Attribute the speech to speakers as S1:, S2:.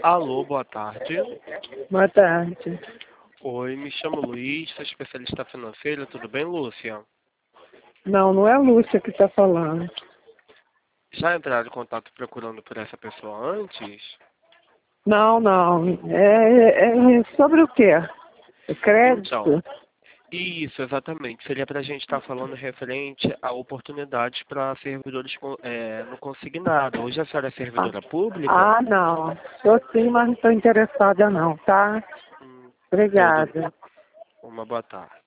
S1: Alô, boa tarde.
S2: Boa tarde.
S1: Oi, me chamo Luiz, sou especialista financeiro, tudo bem, Lúcia?
S2: Não, não é a Lúcia que está falando.
S1: Já entraram em contato procurando por essa pessoa antes?
S2: Não, não. É sobre o quê? É
S1: Então,
S2: crédito?
S1: isso, exatamente. Seria para a gente estar falando referente a oportunidades para servidores no consignado. Hoje a senhora é
S2: Ah,
S1: servidora pública?
S2: não. Estou sim, mas não estou interessada não, tá?
S1: Hum, tudo bem.
S2: Obrigada.
S1: Uma boa tarde.